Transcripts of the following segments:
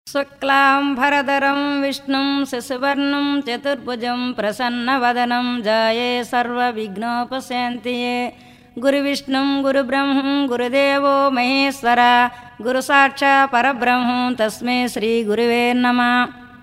శుక్లాంబరధరం విష్ణుం శశివర్ణం చతుర్భుజం ప్రసన్నవదనం జాయే సర్వవిఘ్నోపశాంతియే. గురువిష్ణుం గురుబ్రహ్మం గురుదేవో మహేశ్వర గురు సాక్షాత్ పరబ్రహ్మం తస్మై శ్రీ గురువే నమః.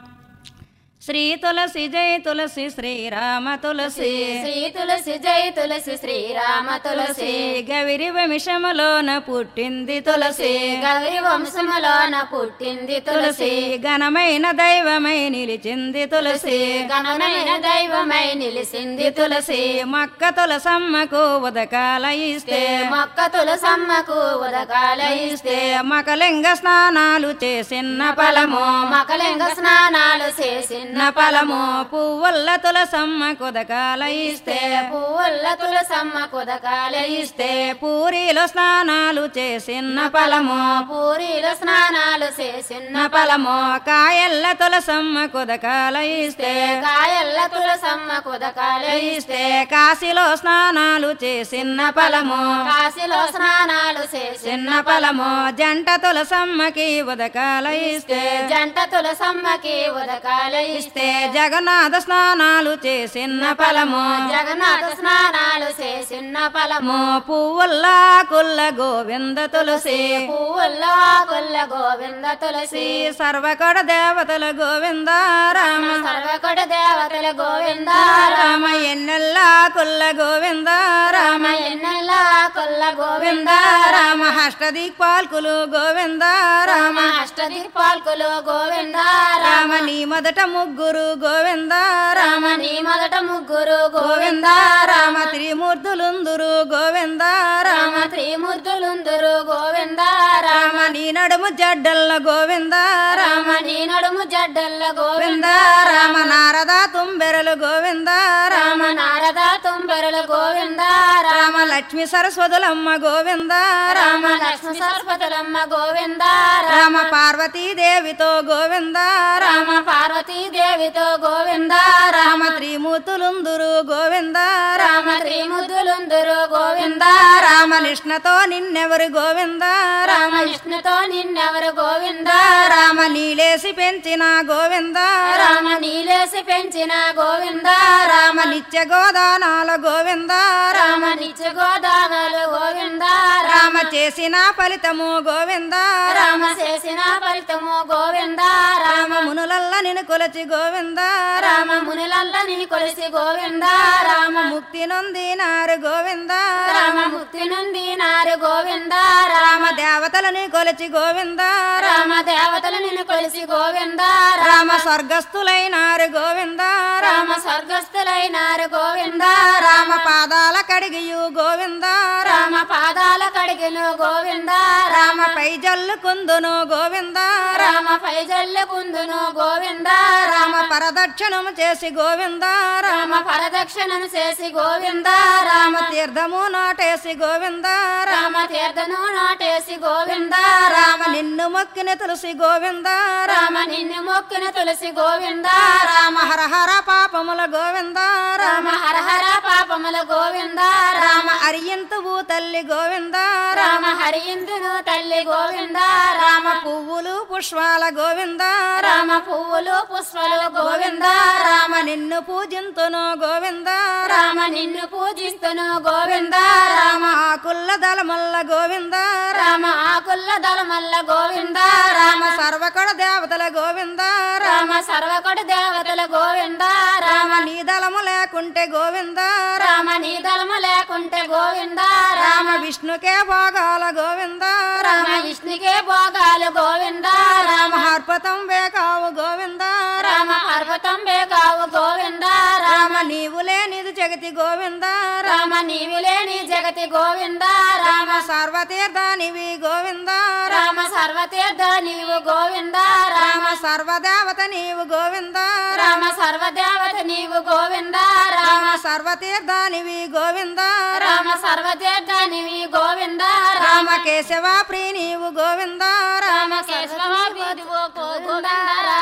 శ్రీ తులసి జై తులసి శ్రీరామ తులసి శ్రీ తులసి జై తులసి శ్రీరామ తులసి. గవిరి వంశములోన పుట్టింది తులసి గౌరి వంశములోన పుట్టింది తులసి. ఘనమైన దైవమై నిలిచింది తులసి ఘనమైన దైవమై నిలిసింది తులసి. మొక్క తులసమ్మకు ఉదకాల ఇస్తే మొక్క తులసమ్మకు ఉదకాల ఇస్తే మకలింగ స్నానాలు చేసిన ఫలము మకలింగ స్నానాలు చేసిన ఫలము పువ్వుల్ల తులసమ్మకు ఉదకాల ఇస్తే పువ్వుల్ల తులసమ్మ కుదకాల ఇస్తే పూరిలో స్నానాలు చేసిన ఫలము పూరిలో స్నానాలు చేసిన ఫలము కాయల్ల తులసమ్మకు ఉదకాల ఇస్తే కాయల్ల తులసమ్మ కుదకాల ఇస్తే కాశీలో స్నానాలు చేసిన ఫలము కాశీలో స్నానాలు చేసిన చిన్న ఫలము జంట తులసమ్మకి ఉదకాల ఇస్తే జంట తులసమ్మకి ఉదకాల ఇస్తే జగన్నాథ స్నానాలు చేసిన ఫలము జగన్నాథ స్నానాలు చేసిన ఫలము పువ్వుల్లా కుల్ల గోవింద తులసి పువ్వుల్లో కుల్ల గోవింద తులసి. సర్వకడ దేవతల గోవింద రామ సర్వకొడ దేవతల గోవింద రామ ఎన్నెల్లా కుల్ల గోవింద రామ ఎన్నెల్లా కొల్ల గోవింద రామ అష్టదిక్పాల్కులు గోవింద రామ అష్టదిక్పాల్కులు గోవింద రామ నీ మొదట ముగ్గురు గోవింద రామ నీ మొదట ముగ్గురు గోవింద రామ త్రిమూర్తులుందురు గోవింద రామ త్రిమూర్తులుందురు గోవింద రామ నీ నడుము జడ్డల్ల గోవింద రామ నీ నడుము జడ్డల్ల గోవింద రామ నారద తుంబెరలు గోవింద రామ నారద తుంబెరలు గోవింద రామ లక్ష్మి సరస్వతులమ్మ గోవింద రామ లక్ష్మి సరస్వతులమ్మ గోవింద రామ పార్వతీదేవితో గోవింద రామ పార్వతీదేవితో గోవింద రామ త్రిమూర్తులుందురు గోవింద రామ త్రిముద్దులుందురు గోవింద రామ నిష్ణతో నిన్నెవరు గోవింద రామ విష్ణుతో నిన్నెవరు గోవింద రామ నీలేసి పెంచిన గోవింద రామ నీలేసి పెంచిన గోవింద రామ నిత్య గోదానాల గోవింద రామ నిత్య గోదావలు గోవింద రామ చేసిన ఫలితము గోవింద రామ చేసిన ఫలితము గోవింద రామ మునులల్ల నిన్ను కొలచి గోవింద రామ మునులల్ల నిన్ను కొలిసి గోవింద రామ ముక్తి నొందినారు గోవింద రామ ముక్తి నుండి నారు గోవింద రామ దేవతలని కొలచి గోవింద రామ దేవతలు నిన్ను కొలిసి గోవింద రామ స్వర్గస్థులైనారు గోవింద రామ స్వర్గస్థులైనారు గోవింద రామ పాదాల కడిగియు గోవింద రామ పాదాల కడిగిను గోవింద రామ పై జల్లు కుందును గోవింద రామ పైజల్లు కుందును గోవింద రామ పరదక్షిణము చేసి గోవింద రామ పరదక్షిణను చేసి గోవింద రామ తీర్థము నాటేసి గోవింద రామ తీర్థను నాటేసి గోవింద రామ నిన్ను మొక్కిన తులసి గోవింద రామ నిన్ను మొక్కిన తులసి గోవింద రామ హర హర పాపముల గోవింద రామ హరహర పాపముల గోవింద రామ అరియంతువు తల్లి గోవింద రామ హరియిందును తల్లి గోవింద రామ పువ్వులు పుష్పాల గోవింద రామ పువ్వులు పుష్పలు గోవింద రామ నిన్ను పూజింతును గోవింద రామ నిన్ను పూజిస్తును గోవింద రామ ఆకుల్ల దళమల్ల గోవింద రామ ఆకుల్ల దళమల్ల గోవింద రామ సర్వకడ దేవతల గోవింద రామ సర్వకొడ దేవతల గోవింద రామ నీ దళము లేకుంటే గోవింద రామ నీ దళము లేకుంటే గోవింద రామ విష్ణుకే భోగాల గోవింద రామ విష్ణుకే భోగాలు గోవింద రామ హర్పతం వేకావు గోవింద రామ పర్వతం బేగావు గోవింద రామ నీవు లేనిది జగతి గోవింద రామ నీవు లేని జగతి గోవింద రామ సర్వతీర్థానివి గోవింద రామ సర్వతీర్థ నీవు గోవింద రామ సర్వదేవత నీవు గోవింద రామ సర్వదేవత నీవు గోవింద రామ సర్వతీర్థానివి గోవింద రామ సర్వతీర్థ నీవి గోవింద రామ కేశవ ప్రియ నీవు గోవింద రామ కేశవ గోవింద రామ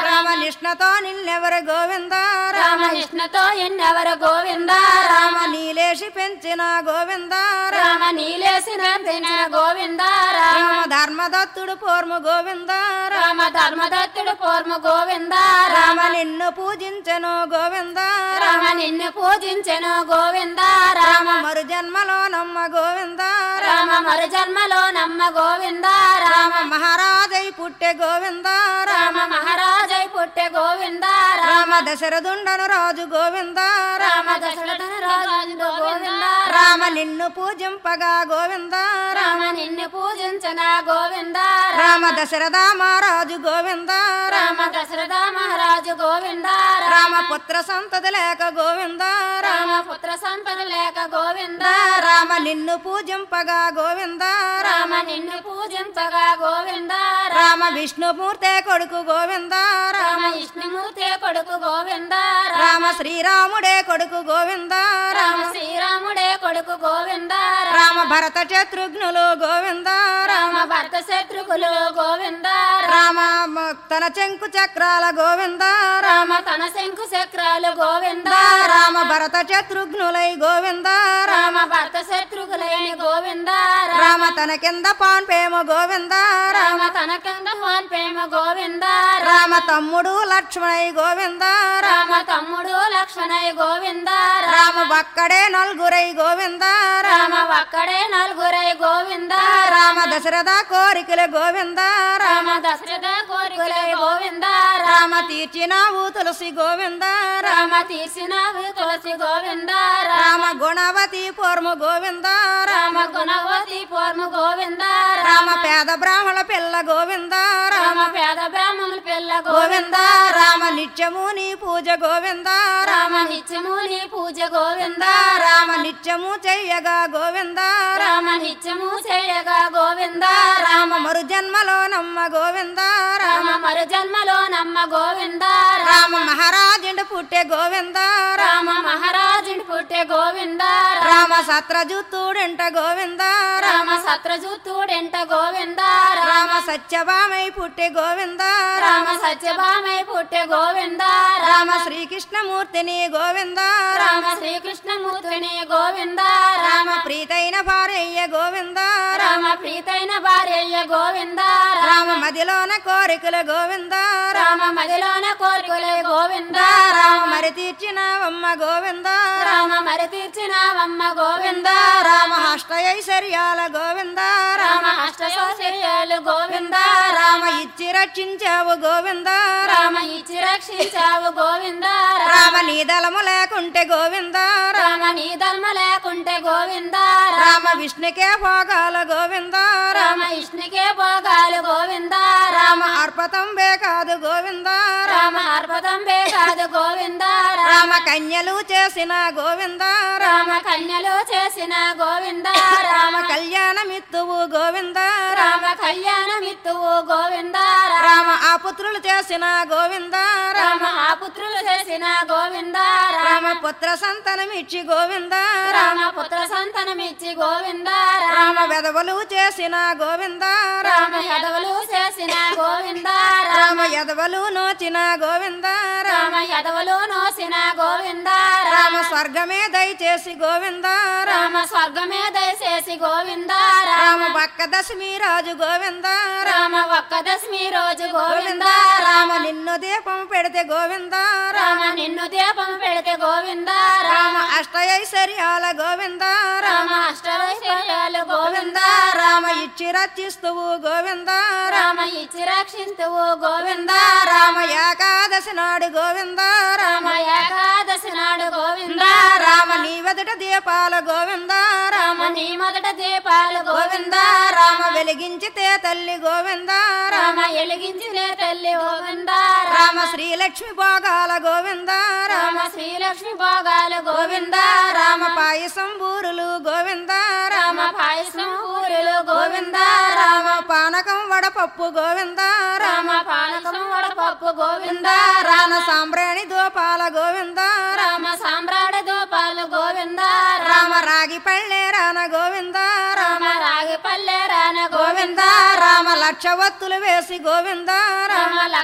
నిష్ణతో నిన్నెవరు గోవింద రామనిష్ణతో ఎన్నెవరు గోవింద రామ నీలేసి పెంచిన గోవింద రామ నీలేసిన పెంచిన గోవింద రామ ధర్మదత్తుడు పూర్ము గోవింద రామ ధర్మదత్తుడు పూర్ము గోవింద రామ నిన్ను పూజించెను గోవింద రామ నిన్ను పూజించెను గోవింద రామ మరు జన్మలో నమ్మ గోవింద రామ మరు జన్మలో నమ్మ గోవింద రామ మహారాజై పుట్టె గోవింద రామ మహారాజై పుట్టె గోవింద రామ దశరథుండను రాజు గోవింద రామ దశరథుని రాజు గోవింద రామ నిన్ను పూజింపగా గోవింద రామ నిన్ను పూజించన గోవింద రామ దశరథ మహారాజు గోవింద రామ దశరథ మహారాజు గోవింద రామ పుత్ర సంతతి లేక గోవింద రామ పుత్ర సంపద లేక గోవింద రామ నిన్ను పూజింపగా గోవింద రామ నిన్ను పూజింపగా గోవింద రామ విష్ణుమూర్తే కొడుకు గోవింద రామ విష్ణుమూర్తి కొడుకు గోవింద రామ శ్రీరాముడే కొడుకు గోవింద రామ శ్రీరాముడే కొడుకు గోవింద రామ భరత శత్రుఘ్నులు గోవింద రామ భర్త శత్రుఘులు గోవింద రామ తన చెంకు చక్రాల గోవింద రామ తన శంకు చక్రాలు గోవింద రామ భరత శత్రుఘ్నులై గోవింద రామ భర్త శత్రుఘులైన గోవింద రామ తన కింద పాన్పేమ గోవింద రామ తన కింద హోన్ ప్రేమ గోవింద రామ తమ్ముడు లక్ష్మణై గోవింద రామ తమ్ముడు లక్ష్మణయ్య గోవింద రామ ఒక్కడే నలుగురై గోవింద రామ ఒక్కడే నలుగురై గోవింద రామ దశరథ కోరికల గోవింద రామ దశరథ కోరికలై గోవింద రామ తీర్చినావు తులసి గోవింద రామ తీసినవి తులసి గోవింద రామ గుణవతి పూర్ము గోవింద రామ గుణవతి పూర్ము గోవింద రామ పేద బ్రాహ్మణ పిల్ల గోవింద రామ పేద బ్రాహ్మణుల పిల్ల గోవింద రామ నిత్యము నీ పూజ గోవింద రామ నిత్యము నీ పూజ గోవింద రామ నిత్యము చెయ్యగా గోవింద రామ నిత్యము చేయగా గోవింద రామ మరు జన్మలో నమ్మ గోవింద రామ మరు జన్మలో నమ్మ గోవింద రామ మహారాజుండు పుట్టే గోవింద రామ మహారాజుని పుట్టే గోవింద రామ సత్రజుత్తుడంట గోవింద రామ సత్రజుత్తుడెంట గోవింద రామ సత్యభామై పుట్టే గోవింద రామ సత్యభామై పుట్టే గోవింద రామ శ్రీకృష్ణమూర్తిని గోవింద రామ శ్రీకృష్ణమూర్తిని గోవింద రామ ప్రీతైన భార్య గోవింద రామ ప్రీతైన భార్య గోవింద రామ మదిలోన కోరికల గోవింద రామ మదిలోన కోరికలే గోవింద రామ మరి తీర్చినవమ్మ గోవింద రామ మరి తీర్చినవమ్మ గోవింద రామ అష్టైశ్వర్యాల గోవింద రామ అష్టైశ్వర్యాలు గోవింద రామ ఇచ్చి రక్షించావు గోవింద రామ ఇచ్చి రక్షించావు గోవింద రామ నీ దళము లేకుంటే గోవింద రామ నీ ధర్మ లేకుంటే గోవింద రామ విష్ణుకే భోగాల గోవింద రామ విష్ణుకే భోగాలు గోవింద రామ అర్పతం కాదు గోవింద రామ అర్పతం కాదు గోవింద రామ కన్యలు చేసిన గోవింద రామ కన్యలు చేసిన గోవింద రామ కళ్యాణమిత్తువు గోవింద రామ కళ్యాణమిత్తువు గోవింద రామ ఆ పుత్రులు చేసిన గోవింద రామ ఆ పుత్రులు చేసిన గోవింద రామ పుత్ర సంతానమిచ్చి గోవింద రామ పుత్ర సంతానమిచ్చి గోవింద రామ వెదవలు చేసిన గోవింద రామ యదవులు చేసిన గోవింద రామ యదవలు నోచిన గోవింద రామ యదవులు నోసిన గోవింద రామ స్వర్గమే దయచేసి గోవింద రామ స్వర్గమే దయచేసి గోవింద రామ పక్క దశమి రాజు గోవింద రామ ఒక్క దశమి రోజు గోవింద రామ నిన్ను దీపం పెడితే గోవింద రామ నిన్ను దీపం పెడితే గోవింద రామ అష్టైశ్వర్యాల గోవింద రామ అష్టైశ్వర్యాలు గోవింద రామ ఇచ్చి రచిస్తువు గోవింద రామ ఇచ్చి రక్షిస్తువు గోవింద రామ ఏకాదశి నాడు గోవింద రామ ఏకాదశి నాడు గోవింద రామ నీ వెదట దీపాల గోవింద రామ నీ మొదట దీపాలు గోవింద రామ వెలిగించితే తల్లి గోవింద రామ ఎలిగించినే తల్లి గోవింద రామ శ్రీలక్ష్మి భోగాల గోవింద రామ శ్రీలక్ష్మి భోగాలు గోవింద రామ పాయసం బూరులు గోవింద రామ పాయసం ఊరులు గోవింద రామ పానకం వడపప్పు గోవింద రామ పానకం వడపప్పు గోవింద రామ సాంబ్రాణి దూపాల గోవింద రామ సామ్రాడ దూపాలు గోవింద రామ రాగి పళ్ళే రాన గోవింద రామ రాగి పల్లె రాన గోవింద రామ లక్ష వత్తులు వేసి గోవింద రామ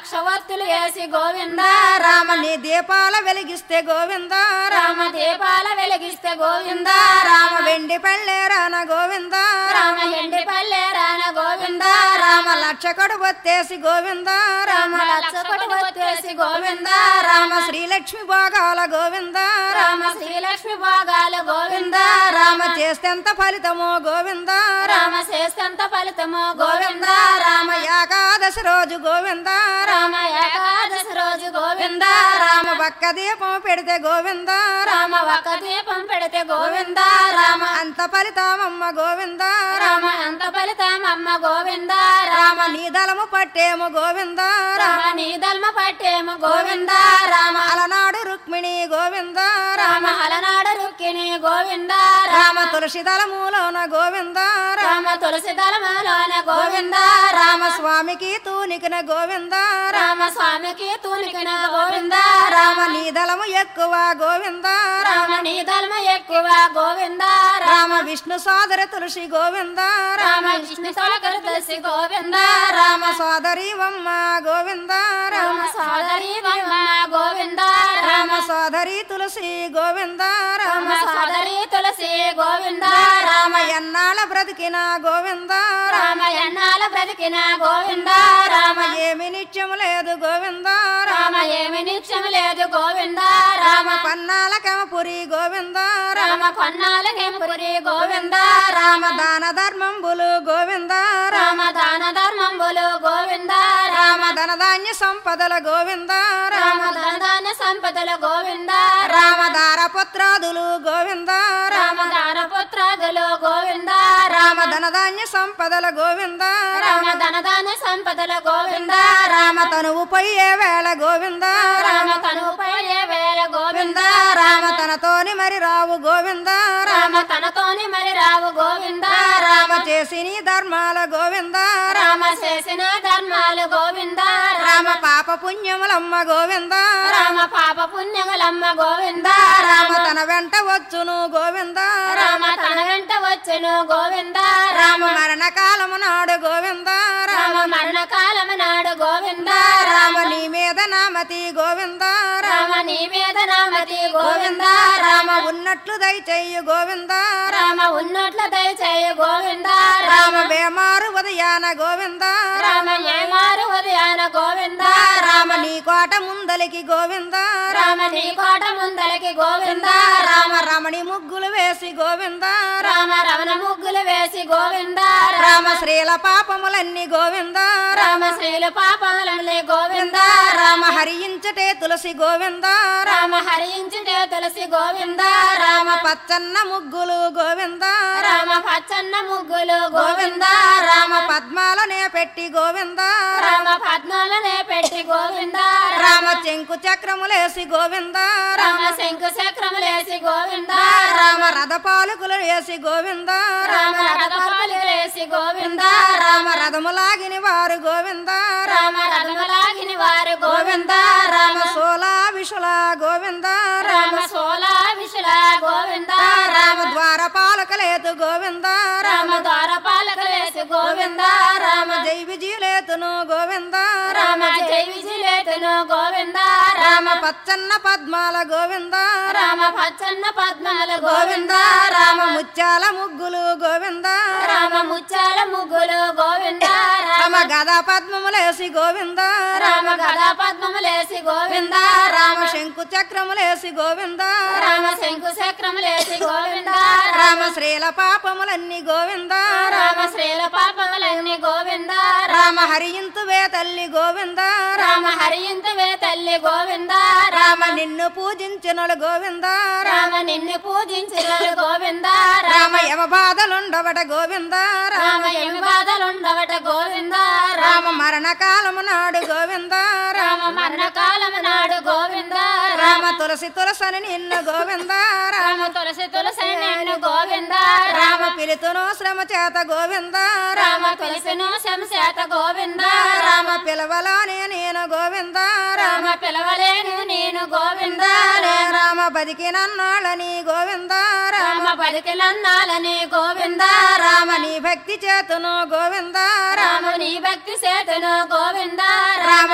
లక్ష ఒత్తులు వేసి గోవింద రామ నీ దీపాల వెలిగిస్తే గోవింద రామ దీపాల వెలిగిస్తే గోవింద రామ వెండి పళ్ళేరాన గోవింద రామ ఎండి పల్లెరాన గోవింద రామ లక్ష కొడుబొత్తేసి గోవింద రామ లక్ష కొడుబొత్తేసి గోవింద రామ శ్రీలక్ష్మి భోగాల గోవింద రామ శ్రీలక్ష్మి భోగాల గోవింద రామ చేస్తెంత ఫలితమో గోవింద రామ చేస్తెంత ఫలితమో గోవింద రామ ఏకాదశి రోజు గోవింద రామ ఏకాదశి రోజు గోవింద రామ ఒక్క దీపం పెడితే గోవింద రామ ఒక దీపం పెడితే గోవింద రామ అంత ఫలితమమ్మ గోవింద రామ అంత ఫలితం అమ్మ గోవింద రామ నీ దళము పట్టేము గోవింద రామ నీ దల్మ పట్టేము గోవింద రామ అలనాడు రుక్మిణి గోవింద రామ అలనాడు రుక్కిణి గోవింద రామ తులసి దళములోన గోవింద రామ తులసి దళములోన గోవింద రామ స్వామికి తూనికిన గోవింద రామ స్వామికి తూనికిన గోవింద రామ నీ దళము ఎక్కువ గోవింద రామ నీ దళము ఎక్కువ గోవింద రామ విష్ణు సోదర తులసి గోవింద రామ విష్ణు సోదర తులసి గోవింద రామ సోదరి వమ్మ గోవింద రామ సోదరి వమ్మ గోవింద రామ సోదరి తులసి గోవింద రామ సోదరి తులసి గోవింద రామ ఎన్నాళ్ళ బ్రతికిన గోవింద రామ ఎన్నాళ్ళ బ్రతికిన గోవింద రామ ఏమి నిత్యము లేదు గోవింద రామ ఏమి నిత్యం లేదు గోవింద రామ పన్నాల కమపురి గోవింద రామ కొన్నాలకెంపురి గోవింద రామ దాన ధర్మంబులు గోవింద రామ దాన ధర్మంబులు గోవింద రామ ధనధాన్య సంపదల గోవింద రామ ధనధాన సంపదల గోవింద రామ దారపుత్రాదులు గోవింద రామ దానపుత్రాదులు గోవింద రామ ధనధాన్య సంపదల గోవింద రామ ధనధాన సంపదల గోవింద రామ తనువు పోయే వేళ గోవింద రామ తనుపై వేల గోవింద రామ తనతోని మరి రావు గోవింద రామ తనతోని మరి రావు గోవింద రామ చేసి నీ ధర్మాల గోవింద రామ చేసిన ధర్మాలు గోవింద రామ పాప పుణ్యములమ్మ గోవింద రామ పాప పుణ్యములమ్మ గోవింద రామ తన వెంట వచ్చును గోవింద రామ తన వెంట వచ్చును గోవింద రామ మరణ కాలము నాడు గోవింద రామ మరణ కాలము నాడు గోవింద రామ నీ మీద నామతి గోవింద రామ నీ మీద నామతి గోవింద రామ ఉన్నట్లు దయచేయు గోవింద రామ ఉన్నట్ల దయచేయు గోవింద రామ బేమారు ఉదయాన గోవింద రామ ఏమారు ఉదయాన గోవింద రామ నీ కోట ముందలికి గోవింద రామ నీ కోట ముందలకి గోవింద రామ రమణి ముగ్గులు వేసి గోవింద రామ రమణ ముగ్గులు వేసి గోవింద రామ శ్రీల పాపములన్నీ గోవింద రామ శ్రీల పాపాలన్నీ గోవింద రామ హరించటే తులసి గోవింద రామ హరించుటే తులసి గోవింద రామ పచ్చన్న ముగ్గులు గోవింద రామ పచ్చన్న ముగ్గులు గోవింద రామ పద్మాలనే పెట్టి గోవింద రామ పద్మాలనే పెట్టి గోవింద రామ చెంకు చక్రములేసి గోవింద రామ శంకు చక్రములేసి గోవింద రామ రథపాలకులు వేసి గోవింద రామ రథపాలు వేసి గోవింద రామ రథములాగిని వారు గోవింద రామ రథములాగిని వారు గోవింద రామ సోలా విషుల గోవింద రామ సోలా విషుల గోవింద రామ ద్వారపాలకలేతు గోవింద రామ ద్వారపాలకులు వేసి గోవింద రామ జై విజయలేతును గోవింద రామ జై విజయలేతును గోవింద రామ పచ్చన్న పద్మాల గోవింద రామ పచ్చన్న పద్మాల గోవింద రామ ముత్యాల ముగ్గులు గోవింద రామ ముత్యాల ముగ్గులు గోవింద రామ గదా పద్మములేసి గోవింద రామ గదా పద్మములేసి గోవింద రామ శంకు చక్రములేసి గోవింద రామ శంకు చక్రములేసి గోవింద రామ శ్రీల పాపములన్నీ గోవింద రామ శ్రీల పాపములన్నీ గోవింద రామ హరియింతువే తల్లి గోవింద రామ హరియింతువే తల్లి గోవింద రామ నిన్ను పూజించినోడు గోవింద రామ నిన్ను పూజించిన గోవింద రామ యమ బాధలుండవట గోవింద రామ ఎమి బాధలుండవట గోవింద రామ మరణ కాలము నాడు గోవింద రామ మరణ కాలము నాడు గోవింద రామ తులసి తులసని నిన్ను గోవింద రామ తులసి తులసి నేను గోవింద రామ పిలుతును శ్రమ చేత గోవింద రామ తులసిను శంసేత గోవింద రామ పిలవలోనే నేను గోవింద రామ పిలవలేను నేను గోవింద రామ బతికినన్నాళ్ళని గోవింద రామ బతికినన్నాలని గోవింద రామ నీ భక్తి చేతును గోవింద రామ నీ భక్తి చేతును గోవింద రామ మరణ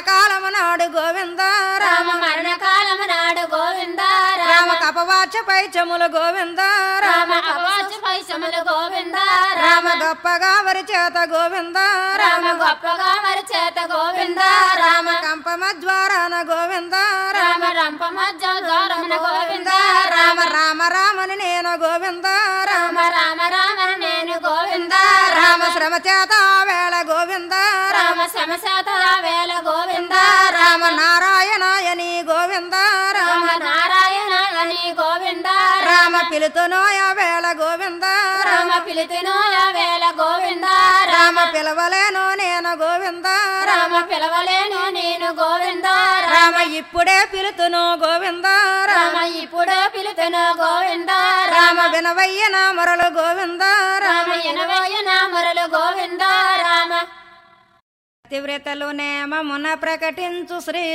మరణకాలము నాడు గోవింద రామ మరణకాలము నాడు గోవింద రామ కపవాచ పైచములు గోవింద రామ కవచ పైశములు గోవింద రామ గొప్పగా వరి చేత గోవింద రామ గొప్పగా మరి చేత గోవింద రామ కంపమద్వారాన గోవింద రామ రంప మధ్య ద్వారమున గోవింద రామ రామ రామని నేను గోవింద రామ రామ రామ నేను గోవింద రామ శ్రమ చేత వేళ గోవింద రామ సమశాత వేల గోవింద రామ నారాయణాయని గోవింద రామ నారాయణ అని గోవింద రామ పిలుతునోయ వేళ గోవింద రామ పిలితినో వేల గోవింద రామ పిలవలేను నేను గోవింద రామ పిలవలేను నేను గోవింద రామ ఇప్పుడే పిలుతును గోవింద రామ ఇప్పుడు పిలుతును గోవింద రామ వినవయ్యన మొరలు గోవింద రామ ఎనవయ్య నామరులు గోవింద రామ పతివ్రతలు నేమమున ప్రకటించు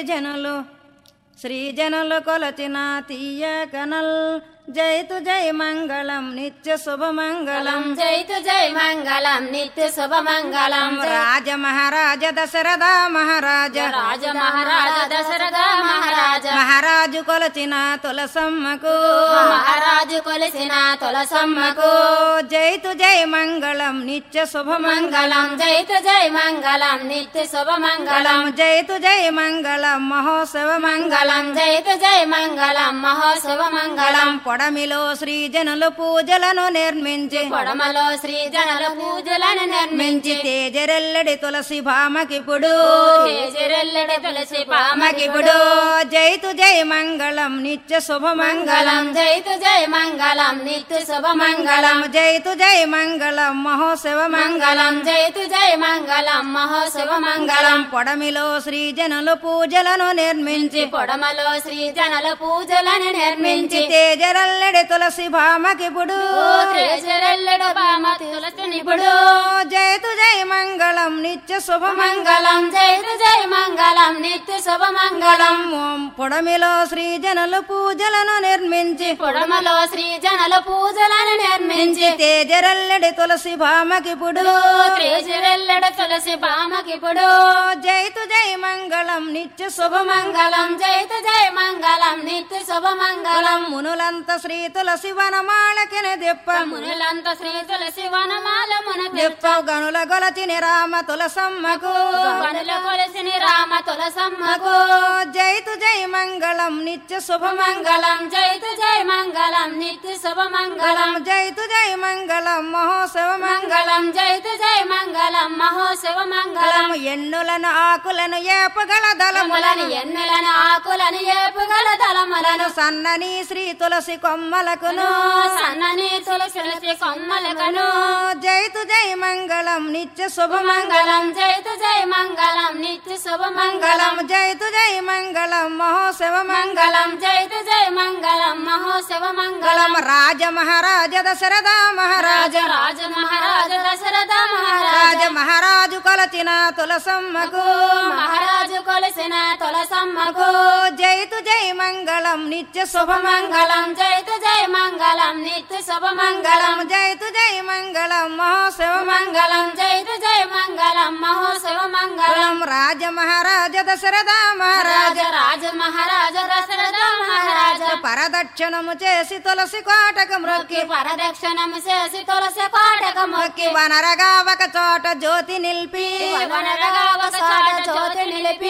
శ్రీజనులు కొలచిన తీయ కనల్ జైతు జై మంగళం నిత్య శుభమంగళం జైతు జై మంగళం నిత్య శుభ మంగళం రాజ మహారాజ దశరథ మహారాజ రాజ మహారాజ దశరథ మహారాజ మహారాజు కొలచిన తులసమ్మకు మహారాజు కొలిసిన తులసమ్మకు జైతు జై మంగళం నిత్య శుభమంగళం జైతు జై మంగళం నిత్య శుభ మంగళం జైతు జై మంగళం మహోత్సవ మంగళం జైతు జై మంగళం మహోత్సవ మంగళం పొడమిలో శ్రీజనులు పూజలను నిర్మించి పొడమలో శ్రీ జనుల పూజలను నిర్మించి తేజరెల్లడి తులసి భామకిపుడు తేజరెల్లడి తులసి మకిపుడు జైతు జై మంగళం నిత్య శుభమంగళం జైతు జై మంగళం నిత్య శుభ మంగళం జైతు జై మంగళం మహోత్సవ మంగళం జైతు జై మంగళం మహోత్సవ మంగళం పొడమిలో శ్రీజనులు పూజలను నిర్మించి పొడమలో శ్రీ జనుల పూజలను నిర్మించి తేజరల్లడి తులసి భామకిపుడు తేజరెల్లడు బామ తులసి నిపుడు జైతు జై మంగళం నిత్య శుభమంగళం జైతు జై మంగళం నిత్య శుభ మంగళం పొడమిలో శ్రీజనులు పూజలను నిర్మించి పొడమలో శ్రీ జనుల పూజలను నిర్మించి తేజరల్లడి తులసి భామకిపుడు తేజరెల్లడు తులసి బామకిపుడు జైతు జై మంగళం నిత్య శుభమంగళం జైతు జై మంగళం నిత్య శుభ మంగళం మునులంత శ్రీ తులసి వనమాళకిని దిప్ప మునులంత శ్రీ తులసి వనమాల దిప్ప గనుల గొలచిని రామ తులసమ్మకు గనుల కొలసిని రామ తులసమ్మకు జైతు జై మంగళం నిత్య శుభమంగళం జైతు జై మంగళం నిత్య శుభ మంగళం జైతు జై మంగళం మహోత్సవ మంగళం జైతు జై మంగళం మహోత్సవ మంగళం ఎన్నులను ఆకులను ఏపగల దళములను ఎన్నెలను ఆకులను ఏపుగల తలములను సన్నని శ్రీ తులసి కొమ్మలకును సన్నని తులసి కొమ్మలకను జైతు జై మంగళం నిత్య శుభమంగళం జైతు జై మంగళం నిత్య శుభ మంగళం జైతు జై మంగళం మహోత్సవ మంగళం జైతు జై మంగళం మహోత్సవ మంగళం రాజ మహారాజ దశరథ మహారాజ రాజ మహారాజ దశరథ రాజ మహారాజు కొలచిన తులసమ్మకు మహారాజు కొలిసిన తులసమ్మకు జైతు జై మంగళం నిత్య శుభమంగళం జైతు జై మంగళం నిత్య శుభ మంగళం జైతు జై మంగళం మహోత్సవ మంగళం జైతు జై మంగళం మహోత్సవ మంగళం రాజ మహారాజ దశరథ మహారాజ రాజ మహారాజ దశరథ మహారాజ పరదక్షిణము చేసి తులసి కోటకు మ్రొక్కి పరదక్షిణము చేసి తులసి కోటకు మొక్కి వనరగా ఒక చోట జ్యోతి నిలిపి వనరగా ఒక చోట జ్యోతి నిలిపి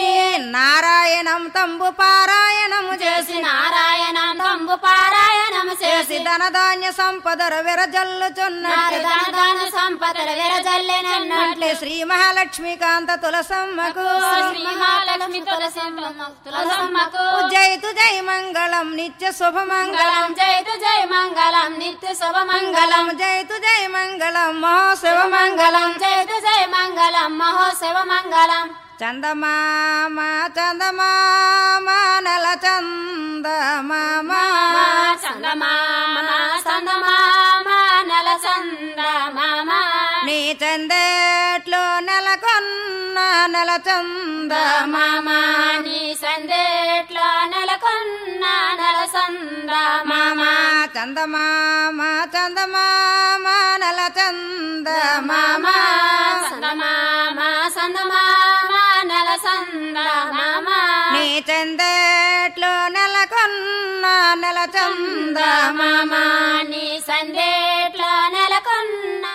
నారాయణం తంబు పారాయణము చేసి నారాయణం తంబు పారాయణము చేసి ధనధాన్య సంపదర విరజల్లుచున్నట్లు ధనదాన సంపదల విరజల్లినట్లు శ్రీ మహాలక్ష్మీకాంత తులసమ్మకు శ్రీ మహాలక్ష్మి తులసమ్మకు జైతు జై మంగళం నిత్య శుభమంగళం జైతు జై మంగళం నిత్య శుభ మంగళం జైతు జై మంగళం మహోత్సవ మంగళం జైతు జై మంగళం మహోత్సవ మంగళం చందమామ చందమామ నల చందమామ చందమామ చందమామ నల చందమామ నీ చందేట్లో నెలకొన్న నెల చందమామ నీ సందేట్లో నెలకొన్న నెల చందమామ చందమామ చందమామ నల చందమామ చందమామ చందమామ నల సందమామ నీ చందేట్లో నెలకొన్న నెల చందమామ నీ సందేట్లో నెలకొన్న